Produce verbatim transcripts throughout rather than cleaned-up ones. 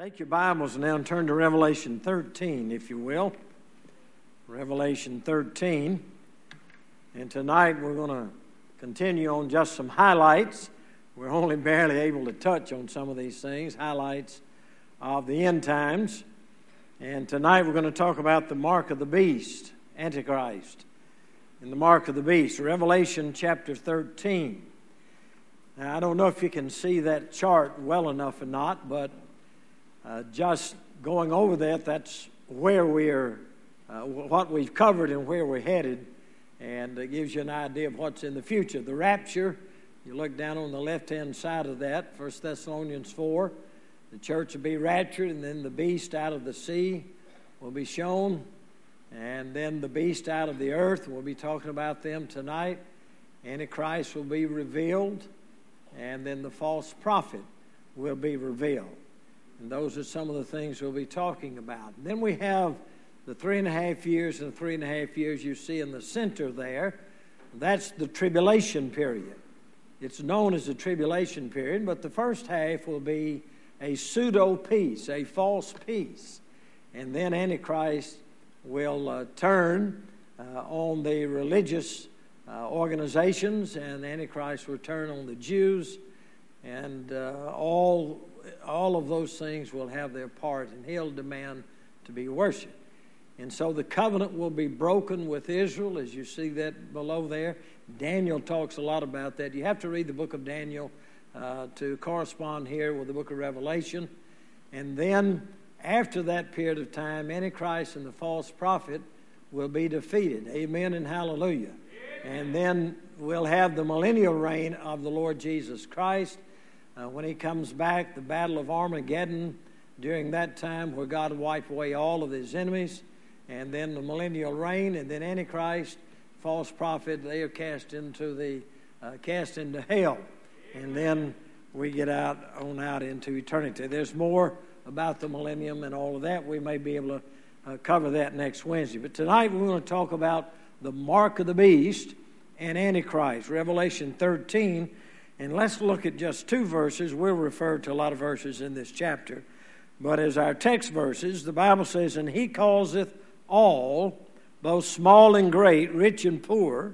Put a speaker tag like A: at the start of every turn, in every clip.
A: Take your Bibles now and turn to Revelation thirteen, if you will. Revelation thirteen. And tonight we're going to continue on just some highlights. We're only barely able to touch on some of these things, highlights of the end times. And tonight we're going to talk about the mark of the beast, Antichrist, and the mark of the beast, Revelation chapter thirteen. Now, I don't know if you can see that chart well enough or not, but Uh, just going over that, that's where we're, uh, what we've covered and where we're headed, and it gives you an idea of what's in the future. The rapture, you look down on the left-hand side of that, First Thessalonians four, the church will be raptured, and then the beast out of the sea will be shown, and then the beast out of the earth, we'll be talking about them tonight. Antichrist will be revealed, and then the false prophet will be revealed. And those are some of the things we'll be talking about. And then we have the three and a half years and the three and a half years you see in the center there. That's the tribulation period. It's known as the tribulation period, but the first half will be a pseudo-peace, a false peace. And then Antichrist will uh, turn uh, on the religious uh, organizations, and Antichrist will turn on the Jews, and uh, all all of those things will have their part, and he'll demand to be worshipped. And so the covenant will be broken with Israel, as you see that below there. Daniel talks a lot about that. You have to read the book of Daniel uh, to correspond here with the book of Revelation. And then after that period of time, Antichrist and the false prophet will be defeated. Amen and hallelujah. And then we'll have the millennial reign of the Lord Jesus Christ. Uh, when he comes back, the battle of Armageddon, during that time where God will wipe away all of his enemies, and then the millennial reign, and then Antichrist, false prophet, they are cast into the uh, cast into hell, and then we get out on out into eternity. There's more about the millennium and all of that. We may be able to uh, cover that next Wednesday, but tonight we're going to talk about the mark of the beast and Antichrist, Revelation thirteen. And let's look at just two verses. We'll refer to a lot of verses in this chapter. But as our text verses, the Bible says, "And he causeth all, both small and great, rich and poor,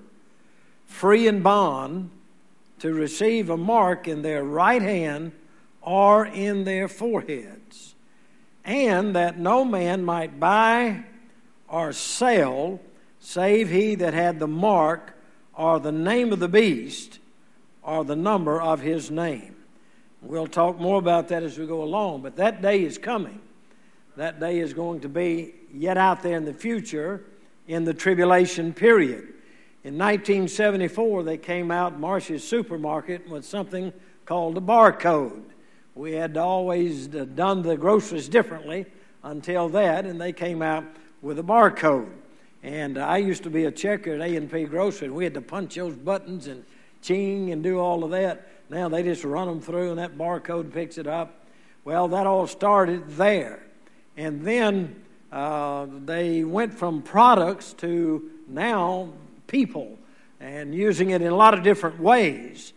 A: free and bond, to receive a mark in their right hand or in their foreheads, and that no man might buy or sell, save he that had the mark or the name of the beast, or the number of his name." We'll talk more about that as we go along, but that day is coming. That day is going to be yet out there in the future in the tribulation period. In nineteen seventy-four, they came out, Marsh's Supermarket, with something called a barcode. We had always done the groceries differently until that, and they came out with a barcode. And I used to be a checker at A and P Grocery, and we had to punch those buttons and ching and do all of that. Now they just run them through and that barcode picks it up. Well, that all started there. And then uh, they went from products to now people, and using it in a lot of different ways.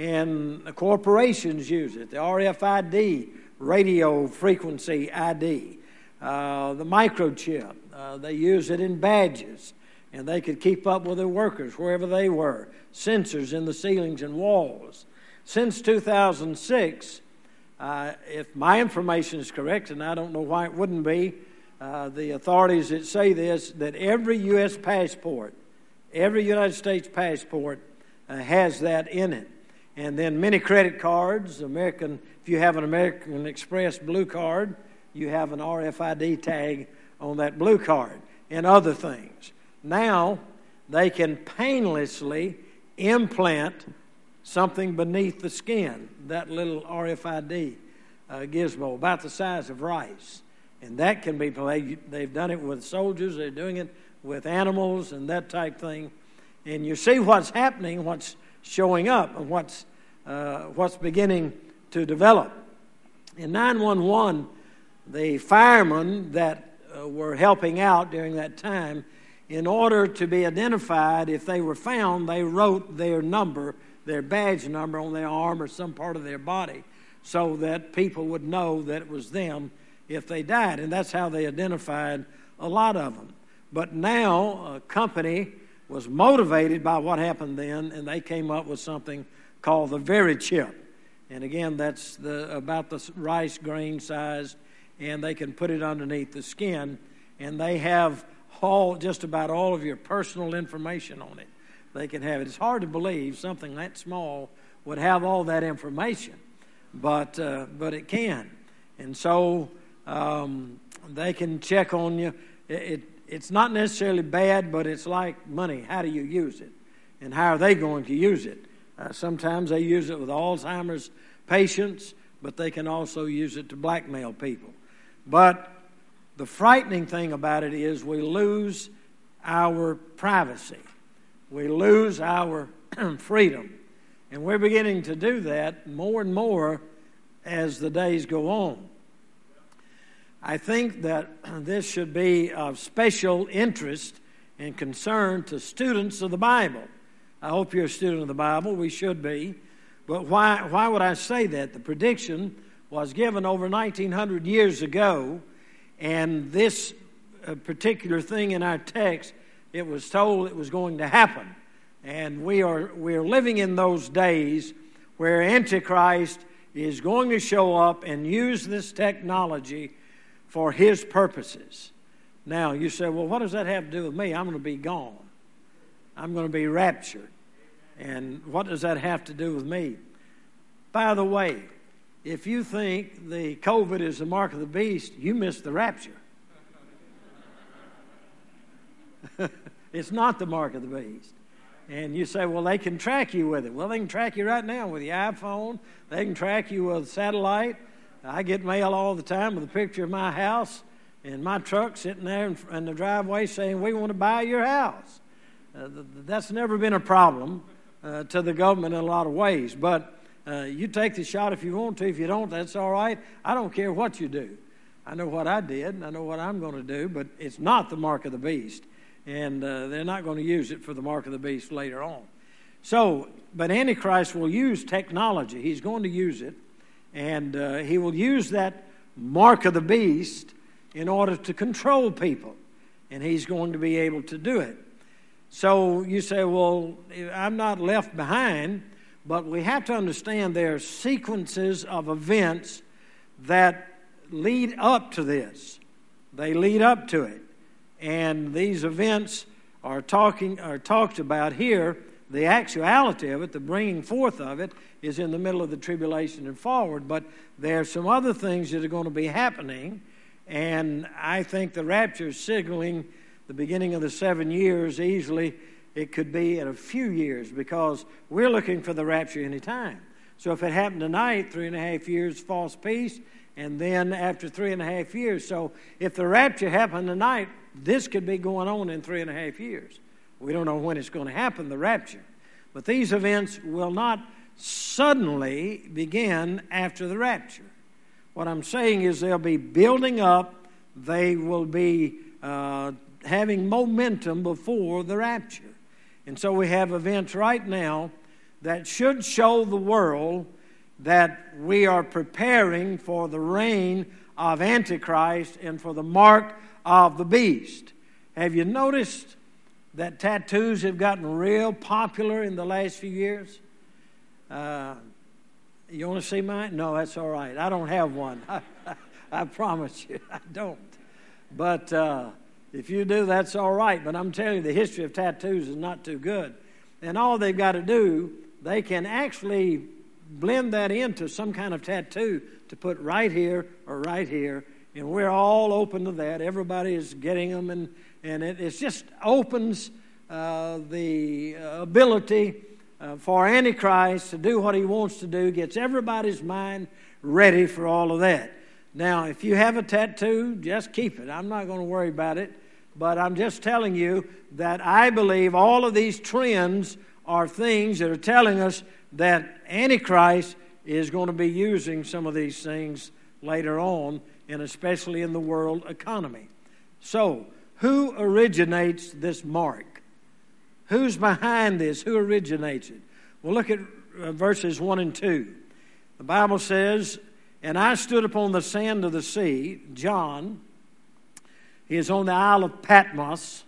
A: And the corporations use it. The R F I D, radio frequency I D, uh, the microchip. Uh, they use it in badges, and they could keep up with their workers wherever they were. Sensors in the ceilings and walls. Since two thousand six, uh, if my information is correct, and I don't know why it wouldn't be, uh, the authorities that say this, that every U S passport, every United States passport uh, has that in it. And then many credit cards, American, if you have an American Express blue card, you have an R F I D tag on that blue card, and other things. Now, they can painlessly implant something beneath the skin, that little R F I D uh, gizmo, about the size of rice. And that can be played. They've done it with soldiers. They're doing it with animals and that type thing. And you see what's happening, what's showing up, and what's, uh, what's beginning to develop. In nine one one, the firemen that uh, were helping out during that time, in order to be identified, if they were found, they wrote their number, their badge number on their arm or some part of their body, so that people would know that it was them if they died. And that's how they identified a lot of them. But now a company was motivated by what happened then, and they came up with something called the VeriChip. And again, that's the, about the rice grain size, and they can put it underneath the skin, and they have all, just about all of your personal information on it. They can have it. It's hard to believe something that small would have all that information, but uh, but it can. And so um, they can check on you. It, it, it's not necessarily bad, but it's like money. How do you use it? And how are they going to use it? Uh, sometimes they use it with Alzheimer's patients, but they can also use it to blackmail people. But the frightening thing about it is we lose our privacy. We lose our freedom. And we're beginning to do that more and more as the days go on. I think that this should be of special interest and concern to students of the Bible. I hope you're a student of the Bible. We should be. But why, why would I say that? The prediction was given over nineteen hundred years ago, and this uh, particular thing in our text, it was told it was going to happen. And we are we are living in those days where Antichrist is going to show up and use this technology for his purposes. Now, you say, well, what does that have to do with me? I'm going to be gone. I'm going to be raptured. And what does that have to do with me? By the way, if you think the COVID is the mark of the beast, you missed the rapture. It's not the mark of the beast. And you say, well, they can track you with it. Well, they can track you right now with your iPhone. They can track you with satellite. I get mail all the time with a picture of my house and my truck sitting there in, in the driveway saying, we want to buy your house. Uh, that's never been a problem uh, to the government in a lot of ways. But uh, you take the shot if you want to. If you don't, that's all right. I don't care what you do. I know what I did, and I know what I'm going to do, but it's not the mark of the beast. And uh, they're not going to use it for the mark of the beast later on. So, but Antichrist will use technology. He's going to use it. And uh, he will use that mark of the beast in order to control people. And he's going to be able to do it. So you say, well, I'm not left behind. But we have to understand there are sequences of events that lead up to this. They lead up to it. And these events are talking are talked about here. The actuality of it, the bringing forth of it, is in the middle of the tribulation and forward. But there are some other things that are going to be happening. And I think the rapture is signaling the beginning of the seven years. Easily it could be in a few years, because we're looking for the rapture any time. So if it happened tonight, three and a half years false peace, and then after three and a half years. So if the rapture happened tonight, this could be going on in three and a half years. We don't know when it's going to happen, the rapture. But these events will not suddenly begin after the rapture. What I'm saying is they'll be building up. They will be uh, having momentum before the rapture. And so we have events right now that should show the world that we are preparing for the reign of Antichrist and for the mark of the beast. Have you noticed that tattoos have gotten real popular in the last few years? Uh, you want to see mine? No, that's all right. I don't have one. I, I promise you, I don't. But uh, if you do, that's all right. But I'm telling you, the history of tattoos is not too good. And all they've got to do, they can actually blend that into some kind of tattoo to put right here or right here. And we're all open to that. Everybody is getting them, and, and it it's just opens uh, the ability uh, for Antichrist to do what he wants to do, gets everybody's mind ready for all of that. Now, if you have a tattoo, just keep it. I'm not going to worry about it. But I'm just telling you that I believe all of these trends are things that are telling us that Antichrist is going to be using some of these things later on, and especially in the world economy. So, who originates this mark? Who's behind this? Who originates it? Well, look at uh, verses one and two. The Bible says, and I stood upon the sand of the sea. John, he is on the Isle of Patmos,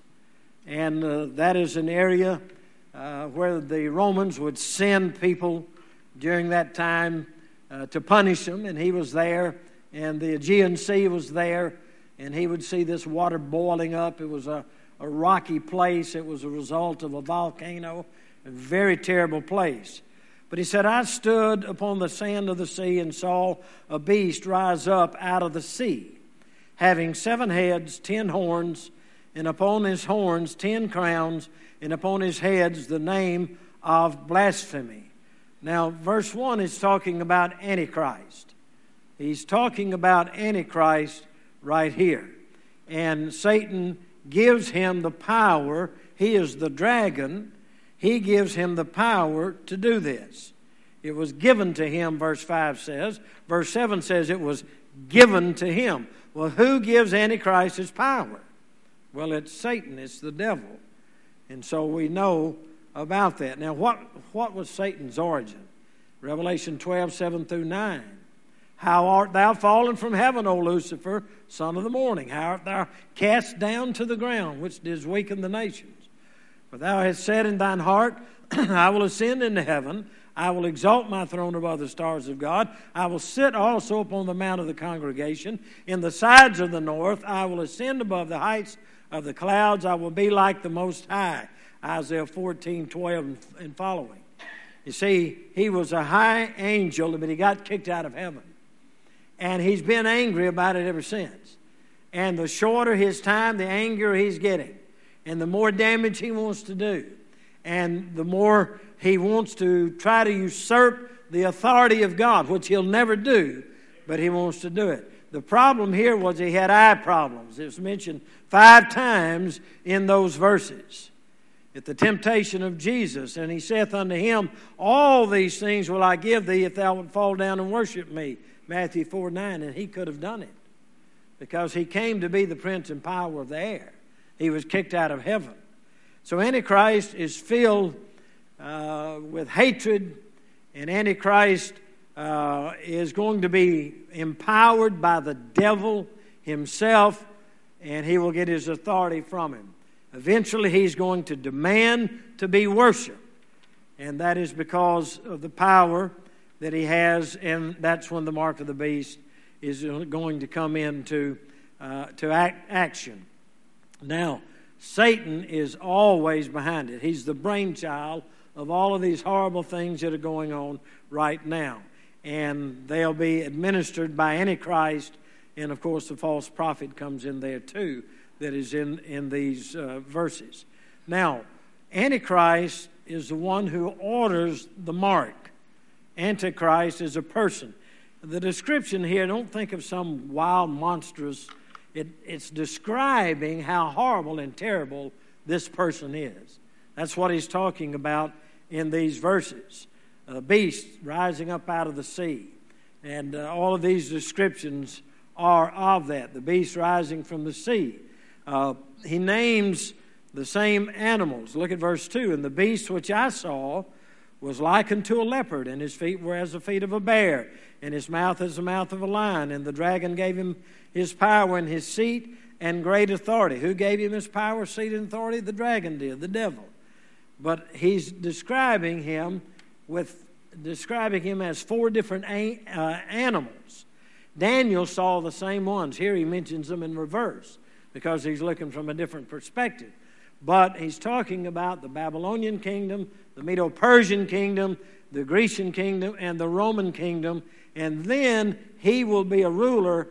A: and uh, that is an area uh, where the Romans would send people during that time uh, to punish them, and he was there, and the Aegean Sea was there, and he would see this water boiling up. It was a, a rocky place. It was a result of a volcano, a very terrible place. But he said, I stood upon the sand of the sea and saw a beast rise up out of the sea, having seven heads, ten horns, and upon his horns ten crowns, and upon his heads the name of blasphemy. Now, verse one is talking about Antichrist. He's talking about Antichrist right here. And Satan gives him the power. He is the dragon. He gives him the power to do this. It was given to him, verse five says. Verse seven says it was given to him. Well, who gives Antichrist his power? Well, it's Satan. It's the devil. And so we know about that. Now, what, what was Satan's origin? Revelation twelve, seven through nine. How art thou fallen from heaven, O Lucifer, son of the morning? How art thou cast down to the ground, which didst weaken the nations? For thou hast said in thine heart, I will ascend into heaven. I will exalt my throne above the stars of God. I will sit also upon the mount of the congregation. In the sides of the north, I will ascend above the heights of the clouds. I will be like the Most High. Isaiah fourteen, twelve and following. You see, he was a high angel, but he got kicked out of heaven. And he's been angry about it ever since. And the shorter his time, the angrier he's getting. And the more damage he wants to do. And the more he wants to try to usurp the authority of God, which he'll never do, but he wants to do it. The problem here was he had eye problems. It was mentioned five times in those verses. At the temptation of Jesus, and he saith unto him, all these things will I give thee if thou wilt fall down and worship me. Matthew four, nine, and he could have done it. Because he came to be the prince and power of the air. He was kicked out of heaven. So Antichrist is filled uh, with hatred, and Antichrist uh, is going to be empowered by the devil himself, and he will get his authority from him. Eventually he's going to demand to be worshipped, and that is because of the power that he has, and that's when the mark of the beast is going to come into uh, to act, action. Now, Satan is always behind it. He's the brainchild of all of these horrible things that are going on right now. And they'll be administered by Antichrist. And, of course, the false prophet comes in there, too, that is in, in these uh, verses. Now, Antichrist is the one who orders the mark. Antichrist is a person. The description here, don't think of some wild, monstrous. It, it's describing how horrible and terrible this person is. That's what he's talking about in these verses. A beast rising up out of the sea. And uh, all of these descriptions are of that. The beast rising from the sea. Uh, he names the same animals. Look at verse two. And the beast which I saw was like unto a leopard, and his feet were as the feet of a bear, and his mouth as the mouth of a lion. And the dragon gave him his power and his seat and great authority. Who gave him his power, seat, and authority? The dragon did, the devil. But he's describing him with describing him as four different a, uh, animals. Daniel saw the same ones. Here he mentions them in reverse because he's looking from a different perspective. But he's talking about the Babylonian kingdom, the Medo-Persian kingdom, the Grecian kingdom, and the Roman kingdom. And then he will be a ruler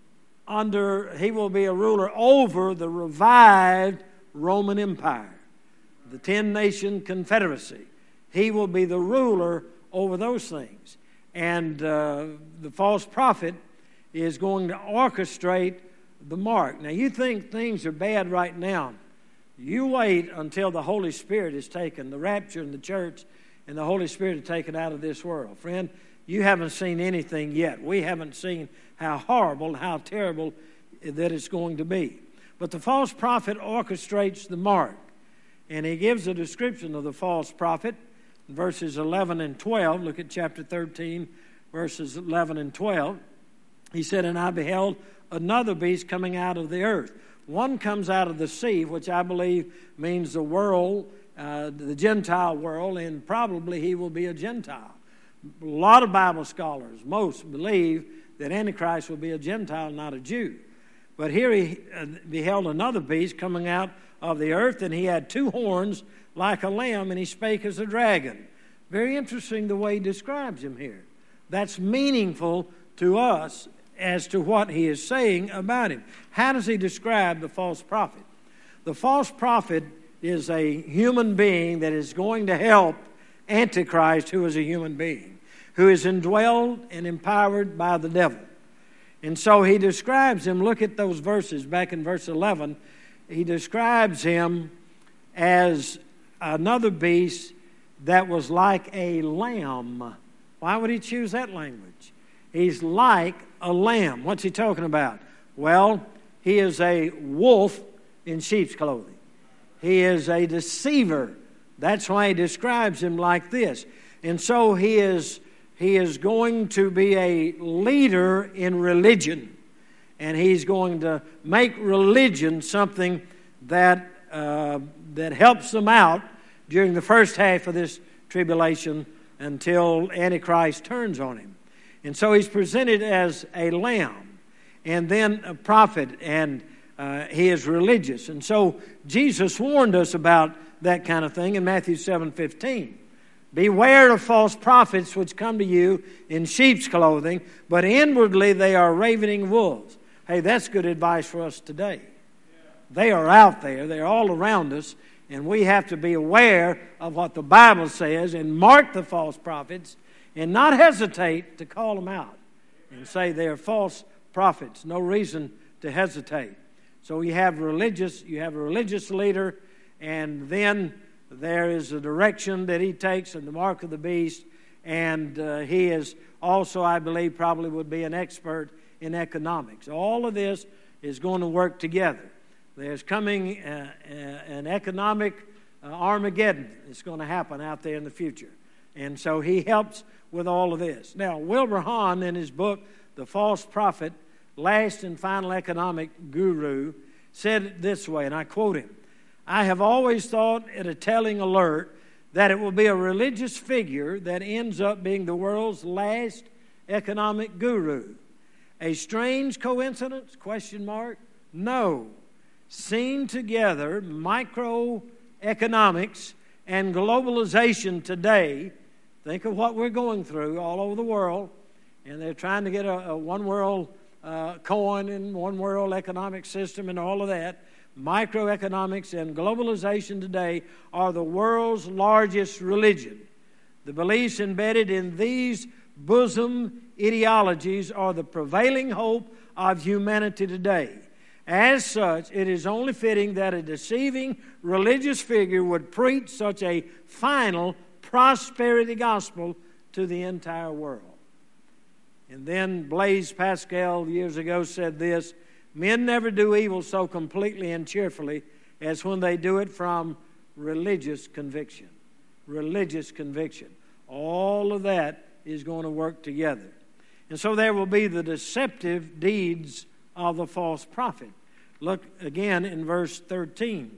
A: under, he will be a ruler over the revived Roman Empire, the ten-nation confederacy. He will be the ruler over those things. And uh, the false prophet is going to orchestrate the mark. Now, you think things are bad right now. You wait until the Holy Spirit is taken, the rapture in the church, and the Holy Spirit is taken out of this world. Friend, you haven't seen anything yet. We haven't seen how horrible, how terrible that it's going to be. But the false prophet orchestrates the mark. And he gives a description of the false prophet in verses eleven and twelve. Look at chapter thirteen, verses eleven and twelve. He said, "And I beheld another beast coming out of the earth. One comes out of the sea," which I believe means the world, uh, the Gentile world, and probably he will be a Gentile. A lot of Bible scholars, most, believe that Antichrist will be a Gentile, not a Jew. But here he uh, beheld another beast coming out of the earth, and he had two horns like a lamb, and he spake as a dragon. Very interesting the way he describes him here. That's meaningful to us as to what he is saying about him. How does he describe the false prophet? The false prophet is a human being that is going to help Antichrist, who is a human being, who is indwelled and empowered by the devil. And so he describes him, look at those verses back in verse eleven, he describes him as another beast that was like a lamb. Why would he choose that language? He's like a lamb. What's he talking about? Well, he is a wolf in sheep's clothing. He is a deceiver. That's why he describes him like this. And so he is, he is going to be a leader in religion. And he's going to make religion something that, uh, that helps them out during the first half of this tribulation until Antichrist turns on him. And so he's presented as a lamb and then a prophet, and uh, he is religious. And so Jesus warned us about that kind of thing in Matthew seven fifteen. "Beware of false prophets which come to you in sheep's clothing, but inwardly they are ravening wolves." Hey, that's good advice for us today. They are out there. They're all around us. And we have to be aware of what the Bible says and mark the false prophets and not hesitate to call them out and say they're false prophets. No reason to hesitate. So you have religious, you have a religious leader, and then there is a direction that he takes and the mark of the beast, and uh, he is also, I believe, probably would be an expert in economics. All of this is going to work together. There's coming uh, uh, an economic uh, Armageddon. It's going to happen out there in the future. And so he helps with all of this. Now, Wilbur Hahn, in his book, The False Prophet, Last and Final Economic Guru, said it this way, and I quote him, "I have always thought it a telling alert that it will be a religious figure that ends up being the world's last economic guru. A strange coincidence? Question mark. No. Seen together, microeconomics and globalization today, think of what we're going through all over the world, and they're trying to get a, a one world uh, coin and one world economic system and all of that. Microeconomics and globalization today are the world's largest religion. The beliefs embedded in these bosom ideologies are the prevailing hope of humanity today. As such, it is only fitting that a deceiving religious figure would preach such a final prosperity gospel to the entire world." And then Blaise Pascal years ago said this, "Men never do evil so completely and cheerfully as when they do it from religious conviction." Religious conviction. All of that is going to work together. And so there will be the deceptive deeds of the false prophet. Look again in verse thirteen.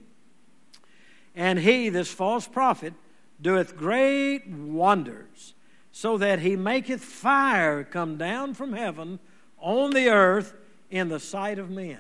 A: "And he," this false prophet, "doeth great wonders, so that he maketh fire come down from heaven on the earth in the sight of men."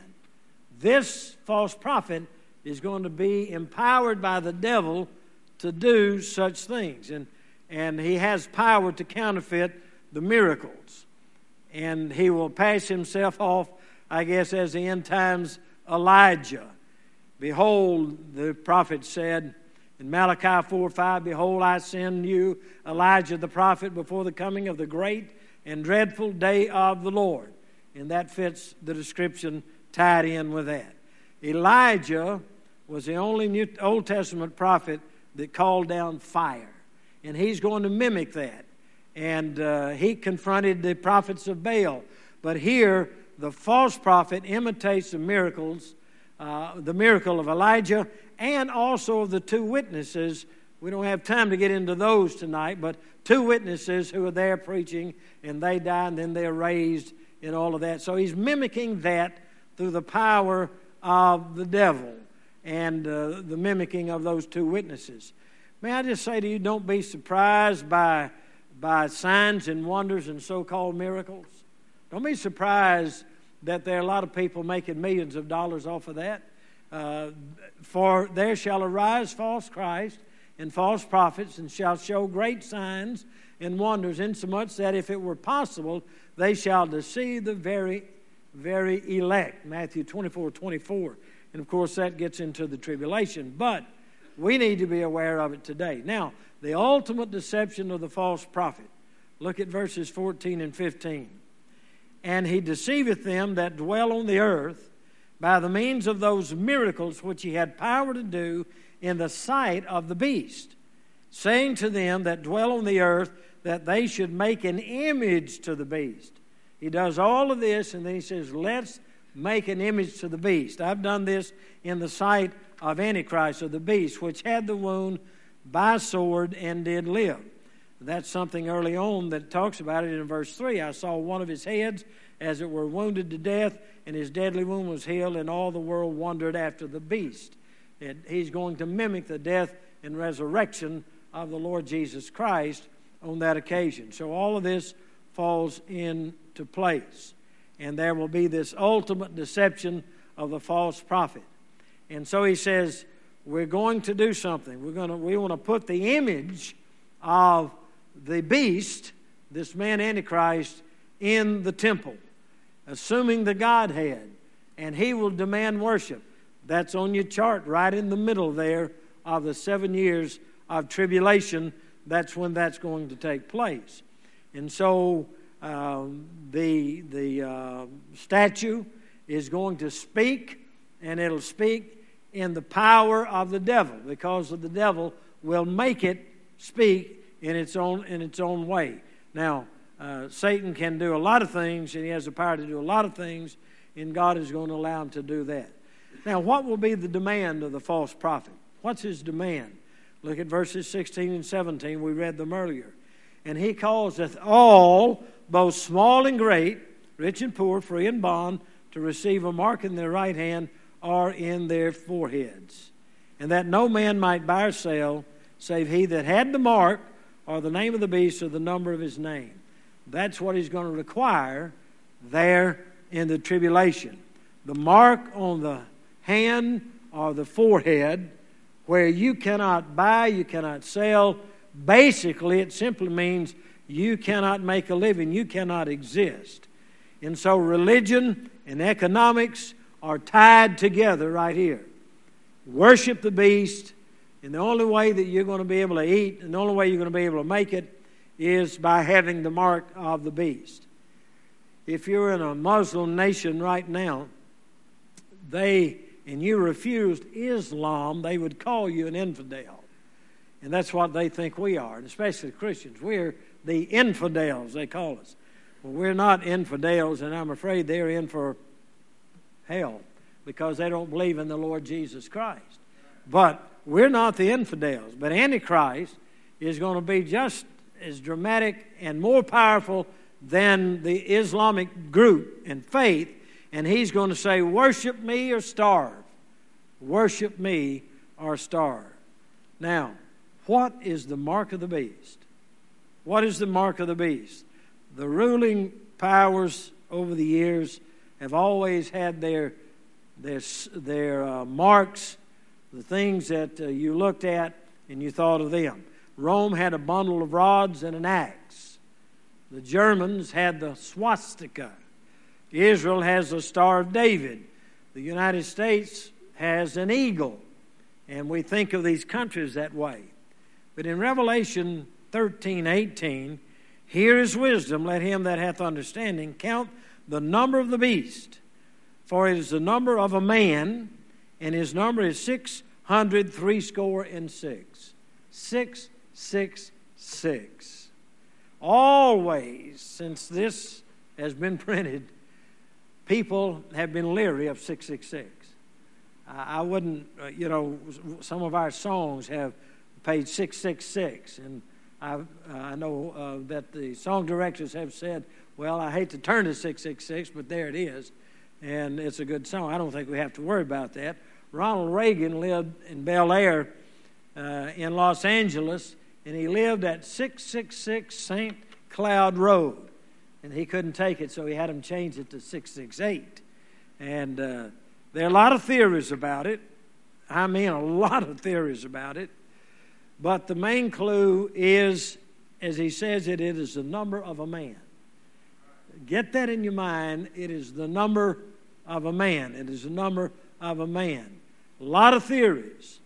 A: This false prophet is going to be empowered by the devil to do such things. And, and he has power to counterfeit the miracles. And he will pass himself off, I guess, as the end times Elijah. "Behold," the prophet said in Malachi four five, "Behold, I send you Elijah the prophet before the coming of the great and dreadful day of the Lord." And that fits the description tied in with that. Elijah was the only New Old Testament prophet that called down fire. And he's going to mimic that. And uh, he confronted the prophets of Baal. But here, the false prophet imitates the miracles, uh, the miracle of Elijah, and also of the two witnesses we don't have time to get into those tonight, but two witnesses who are there preaching, and they die, and then they're raised, and all of that. So he's mimicking that through the power of the devil and uh, the mimicking of those two witnesses. May I just say to you, don't be surprised by, by signs and wonders and so-called miracles. Don't be surprised that there are a lot of people making millions of dollars off of that. Uh, for there shall arise false Christ and false prophets, and shall show great signs and wonders, insomuch that if it were possible, they shall deceive the very, very elect. Matthew twenty-four twenty-four. And of course, that gets into the tribulation. But we need to be aware of it today. Now, the ultimate deception of the false prophet. Look at verses fourteen and fifteen. And he deceiveth them that dwell on the earth by the means of those miracles which he had power to do in the sight of the beast, saying to them that dwell on the earth that they should make an image to the beast. He does all of this, and then he says, let's make an image to the beast. I've done this in the sight of Antichrist, or the beast, which had the wound by sword and did live. That's something early on that talks about it in verse three. I saw one of his heads, as it were, wounded to death, and his deadly wound was healed, and all the world wondered after the beast. And he's going to mimic the death and resurrection of the Lord Jesus Christ on that occasion. So all of this falls into place. And there will be this ultimate deception of the false prophet. And so he says, we're going to do something. We're going to, we want to put the image of the beast, this man Antichrist, in the temple, assuming the Godhead, and he will demand worship. That's on your chart right in the middle there of the seven years of tribulation. That's when that's going to take place. And so um, the, the uh, statue is going to speak, and it'll speak in the power of the devil, because of the devil will make it speak in its own, in its own way. Now, uh, Satan can do a lot of things, and he has the power to do a lot of things, and God is going to allow him to do that. Now, what will be the demand of the false prophet? What's his demand? Look at verses sixteen and seventeen. We read them earlier. And he causeth all, both small and great, rich and poor, free and bond, to receive a mark in their right hand or in their foreheads. And that no man might buy or sell, save he that had the mark, or the name of the beast, or the number of his name. That's what he's going to require there in the tribulation. The mark on the hand or the forehead, where you cannot buy, you cannot sell. Basically, it simply means you cannot make a living, you cannot exist. And so religion and economics are tied together right here. Worship the beast, and the only way that you're going to be able to eat, and the only way you're going to be able to make it, is by having the mark of the beast. If you're in a Muslim nation right now, they, and you refused Islam, they would call you an infidel. And that's what they think we are, and especially Christians. We're the infidels, they call us. Well, we're not infidels, and I'm afraid they're in for hell because they don't believe in the Lord Jesus Christ. But we're not the infidels. But Antichrist is going to be just as dramatic and more powerful than the Islamic group and faith, and he's going to say, worship me or starve. Worship me or starve. Now, what is the mark of the beast? What is the mark of the beast? The ruling powers over the years have always had their, their, their uh, marks, the things that uh, you looked at and you thought of them. Rome had a bundle of rods and an axe. The Germans had the swastika. Israel has the Star of David. The United States has an eagle. And we think of these countries that way. But in Revelation thirteen eighteen, here is wisdom, let him that hath understanding count the number of the beast. For it is the number of a man, and his number is six hundred threescore and six. Six, six, six. Always, since this has been printed, people have been leery of six six six. I wouldn't, you know, some of our songs have page six six six. And I, uh, I know uh, that the song directors have said, well, I hate to turn to six six six, but there it is. And it's a good song. I don't think we have to worry about that. Ronald Reagan lived in Bel Air uh, in Los Angeles, and he lived at six six six Saint Cloud Road. And he couldn't take it, so he had him change it to six six eight. And uh, there are a lot of theories about it. I mean, a lot of theories about it. But the main clue is, as he says it, it is the number of a man. Get that in your mind. It is the number of a man. It is the number of a man. A lot of theories.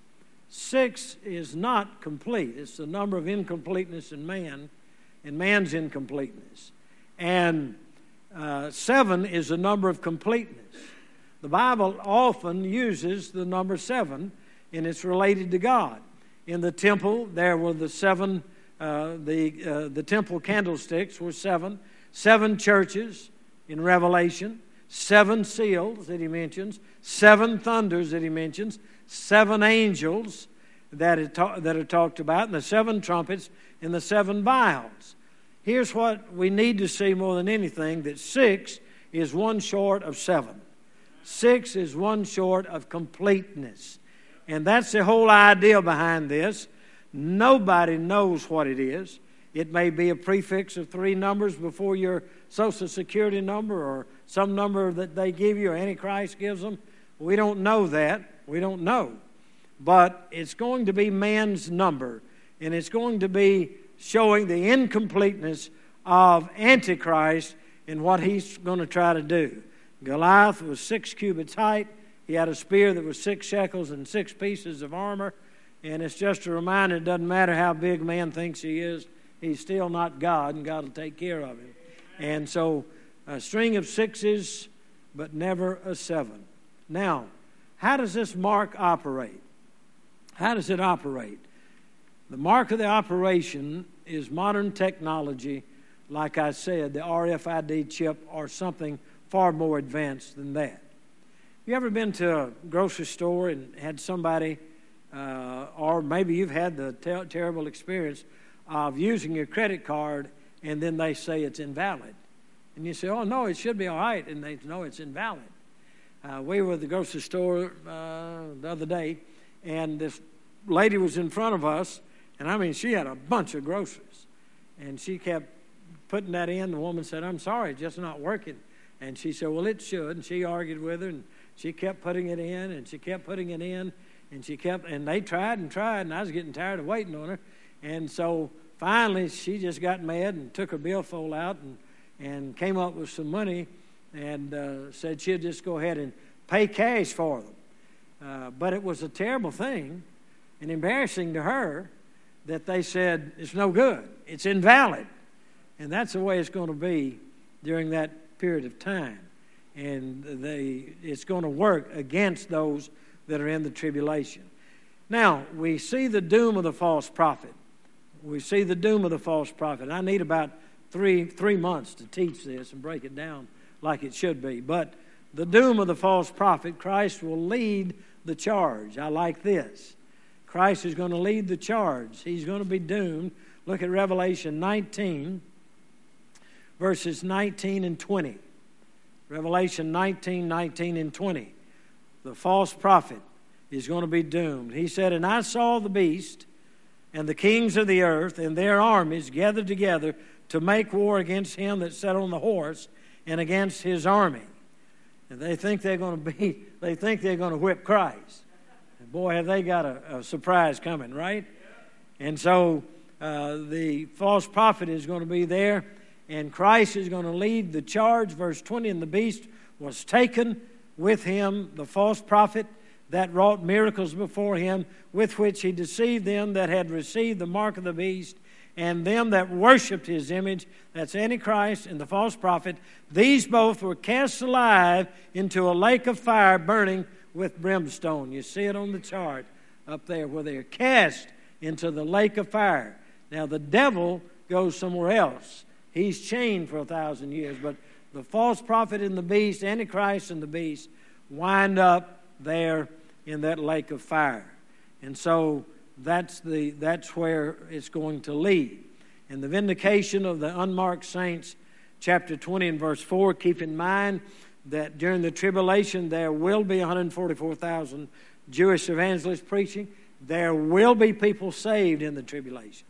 A: Six is not complete. It's the number of incompleteness in man, and man's incompleteness. And uh, seven is the number of completeness. The Bible often uses the number seven, and it's related to God. In the temple, there were the seven, uh, the uh, the temple candlesticks were seven. Seven churches in Revelation, seven seals that he mentions, seven thunders that he mentions, seven angels that, it ta- that are talked about, and the seven trumpets and the seven vials. Here's what we need to see more than anything, that six is one short of seven. Six is one short of completeness. And that's the whole idea behind this. Nobody knows what it is. It may be a prefix of three numbers before your Social Security number, or some number that they give you or Antichrist gives them. We don't know that. We don't know. But it's going to be man's number, and it's going to be showing the incompleteness of Antichrist and what he's going to try to do. Goliath was six cubits height. He had a spear that was six shekels and six pieces of armor. And it's just a reminder, it doesn't matter how big man thinks he is, he's still not God, and God will take care of him. And so a string of sixes, but never a seven. Now, how does this mark operate? How does it operate? The mark of the operation is modern technology. Like I said, the R F I D chip or something far more advanced than that. You ever been to a grocery store and had somebody, uh, or maybe you've had the ter- terrible experience of using your credit card and then they say it's invalid. And you say, oh, no, it should be all right. And they know it's invalid. Uh, we were at the grocery store uh, the other day, and this lady was in front of us, and I mean, she had a bunch of groceries. And she kept putting that in. The woman said, I'm sorry, it's just not working. And she said, well, it should. And she argued with her, and she kept putting it in, and she kept putting it in, and she kept, and they tried and tried, and I was getting tired of waiting on her. And so finally, she just got mad and took her billfold out and, and came up with some money and uh, said she'd just go ahead and pay cash for them. Uh, but it was a terrible thing and embarrassing to her that they said it's no good, it's invalid. And that's the way it's going to be during that period of time. And they, it's going to work against those that are in the tribulation. Now, we see the doom of the false prophet. We see the doom of the false prophet. I need about three three months to teach this and break it down like it should be. But the doom of the false prophet, Christ will lead the charge. I like this. Christ is going to lead the charge. He's going to be doomed. Look at Revelation nineteen, verses nineteen and twenty. Revelation nineteen, nineteen and twenty. The false prophet is going to be doomed. He said, and I saw the beast and the kings of the earth and their armies gathered together to make war against him that sat on the horse and against his army. And they think they're going to be, they think they're going to whip Christ. And boy, have they got a, a surprise coming, right? And so uh, the false prophet is going to be there, and Christ is going to lead the charge. Verse twenty, and the beast was taken with him, the false prophet, that wrought miracles before him, with which he deceived them that had received the mark of the beast, and them that worshipped his image. That's Antichrist and the false prophet. These both were cast alive into a lake of fire burning with brimstone. You see it on the chart up there where they're cast into the lake of fire. Now the devil goes somewhere else. He's chained for a thousand years. But the false prophet and the beast, Antichrist and the beast, wind up there in that lake of fire. And so that's the that's where it's going to lead. And the vindication of the unmarked saints, chapter twenty and verse four, keep in mind that during the tribulation there will be one hundred forty-four thousand Jewish evangelists preaching. There will be people saved in the tribulation.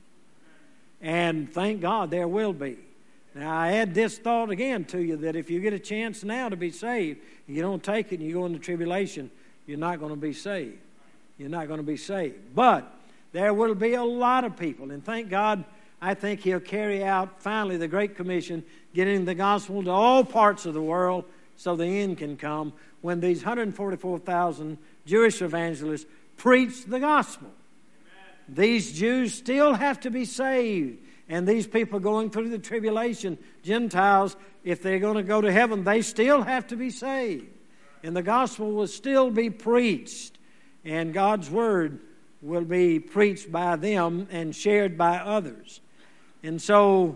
A: And thank God there will be. Now, I add this thought again to you, that if you get a chance now to be saved, you don't take it and you go into tribulation, you're not going to be saved. You're not going to be saved. But there will be a lot of people. And thank God, I think He'll carry out finally the Great Commission, getting the gospel to all parts of the world so the end can come when these one hundred forty-four thousand Jewish evangelists preach the gospel. Amen. These Jews still have to be saved. And these people going through the tribulation, Gentiles, if they're going to go to heaven, they still have to be saved. And the gospel will still be preached. And God's word will be preached by them and shared by others. And so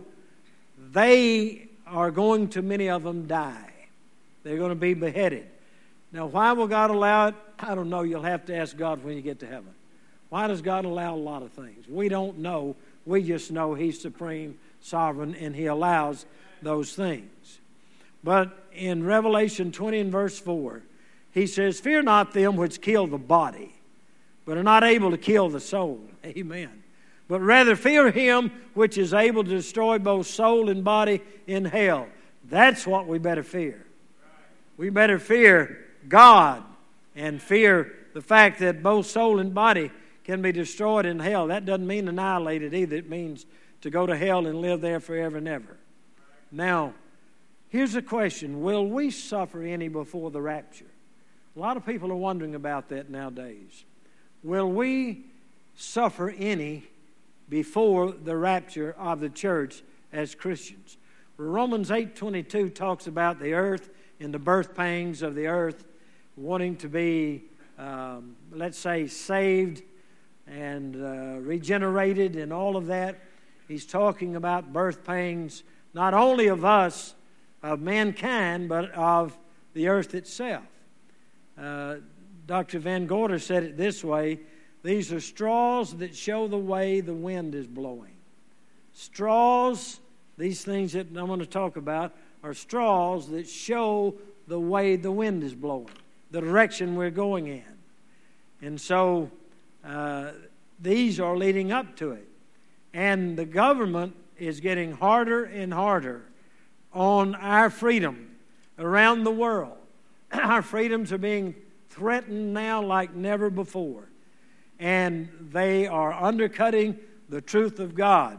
A: they are going to, many of them, die. They're going to be beheaded. Now, why will God allow it? I don't know. You'll have to ask God when you get to heaven. Why does God allow a lot of things? We don't know. We just know He's supreme, sovereign, and He allows those things. But in Revelation twenty and verse four, He says, "Fear not them which kill the body, but are not able to kill the soul." Amen. "But rather fear Him which is able to destroy both soul and body in hell." That's what we better fear. We better fear God and fear the fact that both soul and body can be destroyed in hell. That doesn't mean annihilated either. It means to go to hell and live there forever and ever. Now, here's a question. Will we suffer any before the rapture? A lot of people are wondering about that nowadays. Will we suffer any before the rapture of the church as Christians? Romans eight twenty-two talks about the earth and the birth pangs of the earth, wanting to be, um, let's say, saved and uh, regenerated and all of that. He's talking about birth pangs, not only of us, of mankind, but of the earth itself. Uh, Doctor Van Gorder said it this way: these are straws that show the way the wind is blowing. Straws, these things that I'm going to talk about, are straws that show the way the wind is blowing, the direction we're going in. And so uh, these are leading up to it. And the government is getting harder and harder on our freedom around the world. Our freedoms are being threatened now like never before. And they are undercutting the truth of God.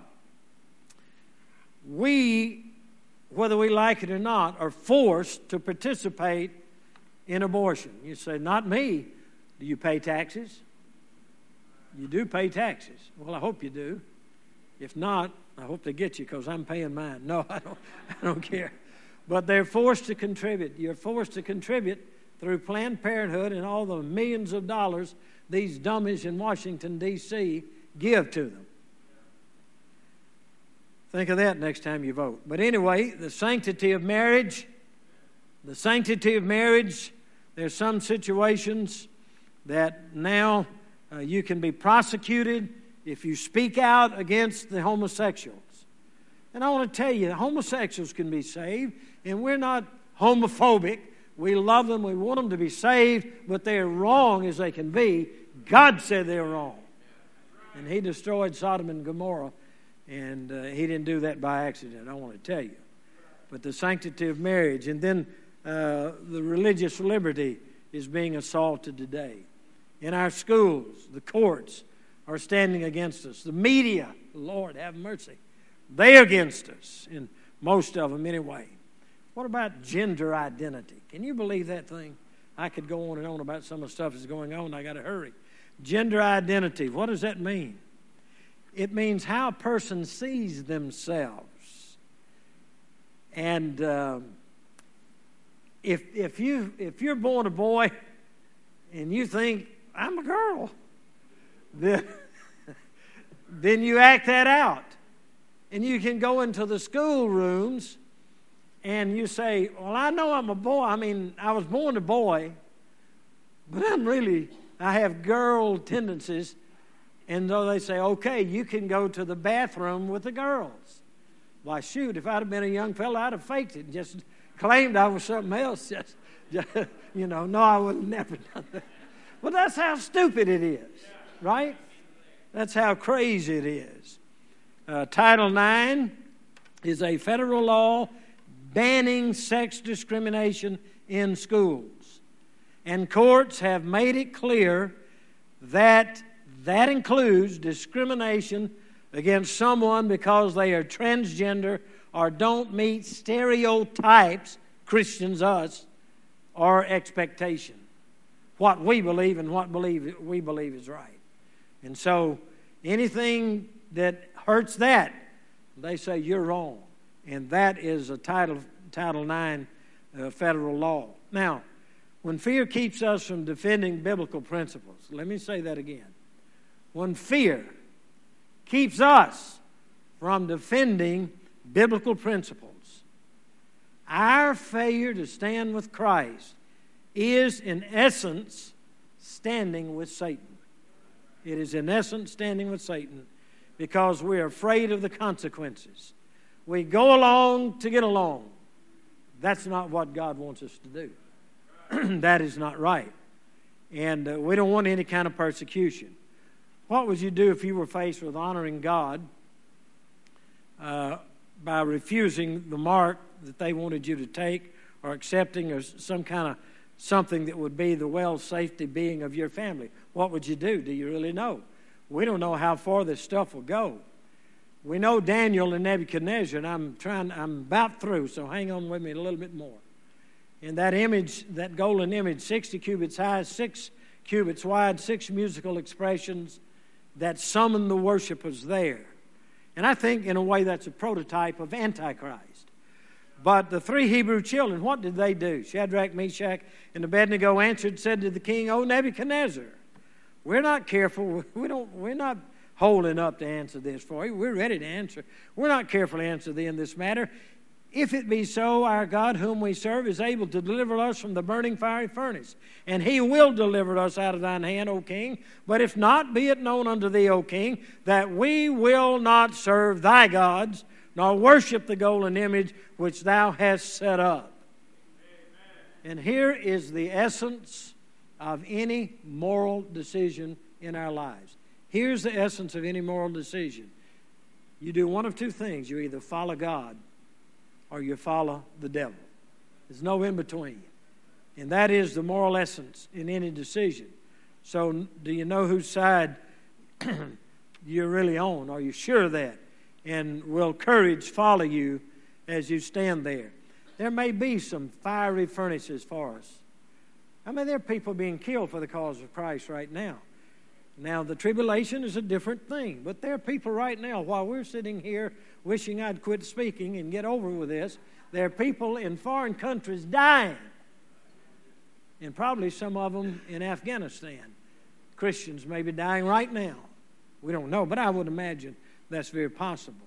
A: We, whether we like it or not, are forced to participate in abortion. You say, not me. Do you pay taxes? You do pay taxes. Well, I hope you do. If not, I hope they get you because I'm paying mine. No, I don't, I don't care. But they're forced to contribute. You're forced to contribute through Planned Parenthood and all the millions of dollars these dummies in Washington, D C give to them. Think of that next time you vote. But anyway, the sanctity of marriage, the sanctity of marriage, there's some situations that now uh, you can be prosecuted if you speak out against the homosexuals. And I want to tell you, homosexuals can be saved, and we're not homophobic. We love them, we want them to be saved, but they're wrong as they can be. God said they're wrong. And He destroyed Sodom and Gomorrah, and uh, He didn't do that by accident, I want to tell you. But the sanctity of marriage, and then uh, the religious liberty is being assaulted today. In our schools, the courts are standing against us. The media, Lord have mercy, they're against us, and most of them anyway. What about gender identity? Can you believe that thing? I could go on and on about some of the stuff that's going on. I got to hurry. Gender identity, what does that mean? It means how a person sees themselves. And uh, if if you if you're born a boy and you think I'm a girl, then then you act that out, and you can go into the school rooms. And you say, well, I know I'm a boy. I mean, I was born a boy, but I'm really, I have girl tendencies. And though they say, okay, you can go to the bathroom with the girls. Why, shoot, if I'd have been a young fellow, I'd have faked it and just claimed I was something else. Just, just you know, no, I would have never done that. Well, that's how stupid it is, right? That's how crazy it is. Uh, Title nine is a federal law banning sex discrimination in schools. And courts have made it clear that that includes discrimination against someone because they are transgender or don't meet stereotypes, Christians, us, or expectation. What we believe and what believe we believe is right. And so anything that hurts that, they say you're wrong. And that is a Title, Title nine uh, federal law. Now, when fear keeps us from defending biblical principles, let me say that again. When fear keeps us from defending biblical principles, our failure to stand with Christ is, in essence, standing with Satan. It is, in essence, standing with Satan because we're afraid of the consequences. We go along to get along. That's not what God wants us to do. That is not right. And uh, we don't want any kind of persecution. What would you do if you were faced with honoring God uh, by refusing the mark that they wanted you to take or accepting or some kind of something that would be the well-safety being of your family? What would you do? Do you really know? We don't know how far this stuff will go. We know Daniel and Nebuchadnezzar, and I'm trying, I'm about through, so hang on with me a little bit more. In that image, that golden image, sixty cubits high, six cubits wide, six musical expressions that summon the worshipers there. And I think, in a way, that's a prototype of Antichrist. But the three Hebrew children, what did they do? Shadrach, Meshach, and Abednego answered, said to the king, "O Nebuchadnezzar, we're not careful. We don't, we're not holding up to answer this for you. We're ready to answer. We're not careful to answer thee in this matter. If it be so, our God whom we serve is able to deliver us from the burning fiery furnace, and he will deliver us out of thine hand, O king. But if not, be it known unto thee, O king, that we will not serve thy gods, nor worship the golden image which thou hast set up." Amen. And here is the essence of any moral decision in our lives. Here's the essence of any moral decision. You do one of two things. You either follow God or you follow the devil. There's no in between. And that is the moral essence in any decision. So do you know whose side you're really on? Are you sure of that? And will courage follow you as you stand there? There may be some fiery furnaces for us. I mean, there are people being killed for the cause of Christ right now. Now, the tribulation is a different thing, but there are people right now, while we're sitting here wishing I'd quit speaking and get over with this, there are people in foreign countries dying, and probably some of them in Afghanistan. Christians may be dying right now. We don't know, but I would imagine that's very possible.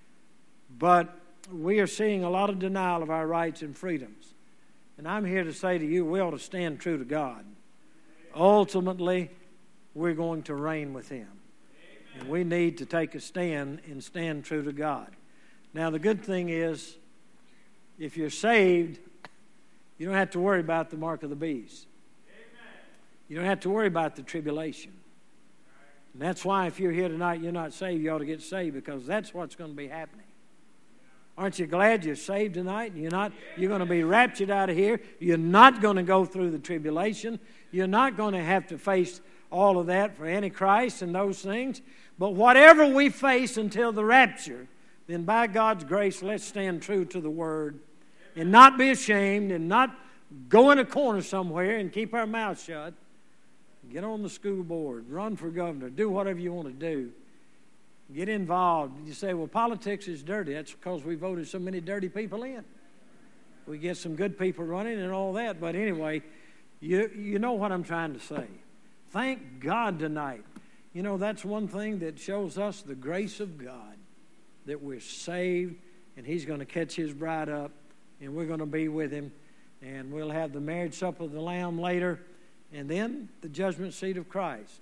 A: But we are seeing a lot of denial of our rights and freedoms. And I'm here to say to you, we ought to stand true to God. Ultimately, we're going to reign with him. Amen. And we need to take a stand and stand true to God. Now, the good thing is, if you're saved, you don't have to worry about the mark of the beast. Amen. You don't have to worry about the tribulation. And that's why if you're here tonight, you're not saved, you ought to get saved, because that's what's going to be happening. Aren't you glad you're saved tonight? You're not, you're going to be raptured out of here. You're not going to go through the tribulation. You're not going to have to face all of that for Antichrist and those things. But whatever we face until the rapture, then by God's grace, let's stand true to the Word and not be ashamed and not go in a corner somewhere and keep our mouths shut. Get on the school board, run for governor, do whatever you want to do. Get involved. You say, well, politics is dirty. That's because we voted so many dirty people in. We get some good people running and all that. But anyway, you, you know what I'm trying to say. Thank God tonight. You know, that's one thing that shows us the grace of God, that we're saved, and he's going to catch his bride up, and we're going to be with him, and we'll have the marriage supper of the Lamb later, and then the judgment seat of Christ.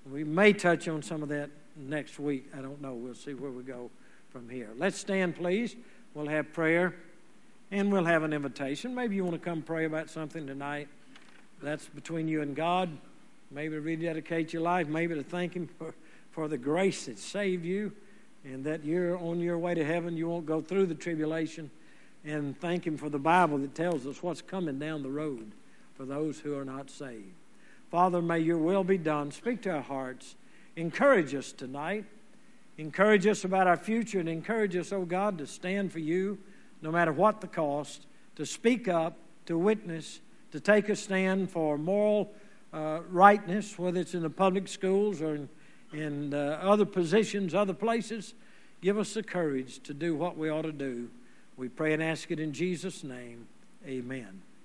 A: We may touch on some of that next week. I don't know. We'll see where we go from here. Let's stand, please. We'll have prayer, and we'll have an invitation. Maybe you want to come pray about something tonight. That's between you and God. Maybe to rededicate your life. Maybe to thank Him for, for the grace that saved you and that you're on your way to heaven. You won't go through the tribulation. And thank Him for the Bible that tells us what's coming down the road for those who are not saved. Father, may your will be done. Speak to our hearts. Encourage us tonight. Encourage us about our future, and encourage us, oh God, to stand for you no matter what the cost, to speak up, to witness, to take a stand for moral uh, rightness, whether it's in the public schools or in, in uh, other positions, other places. Give us the courage to do what we ought to do. We pray and ask it in Jesus' name. Amen.